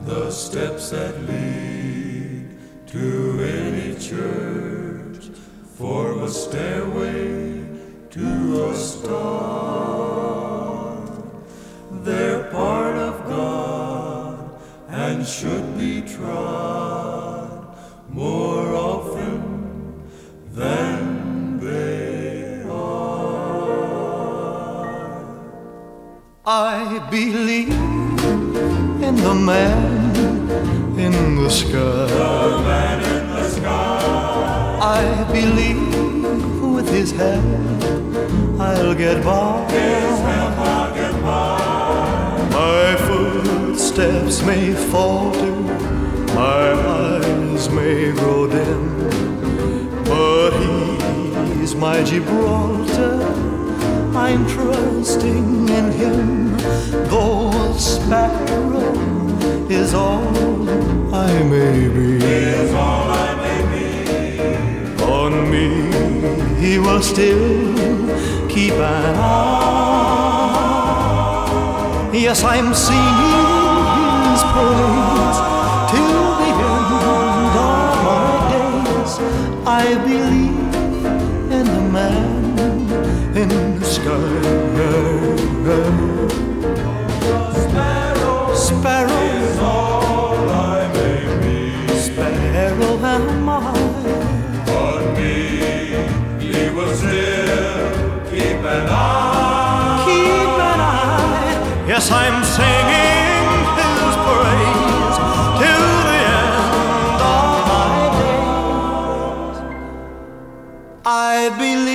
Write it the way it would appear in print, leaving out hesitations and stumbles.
the steps that lead to any church form a stairway to a star. They're part of God and should be trod more often than they are. I believe in the man in the sky. The man in the sky. I believe with his help I'll get by. His help I'll get by. My footsteps may falter, my eyes may grow dim, but he's my Gibraltar, I'm trusting in him. Though a sparrow is all I may be, is all I may be. on me he will still keep an eye. Yes, I'm singing his praise till the end of my days. I believe in the man in the sky. Sparrow Is all I may be. Sparrow am I. On me, he will still keep an eye. Keep an eye. Yes, I'm singing his praise till the end of my days. I believe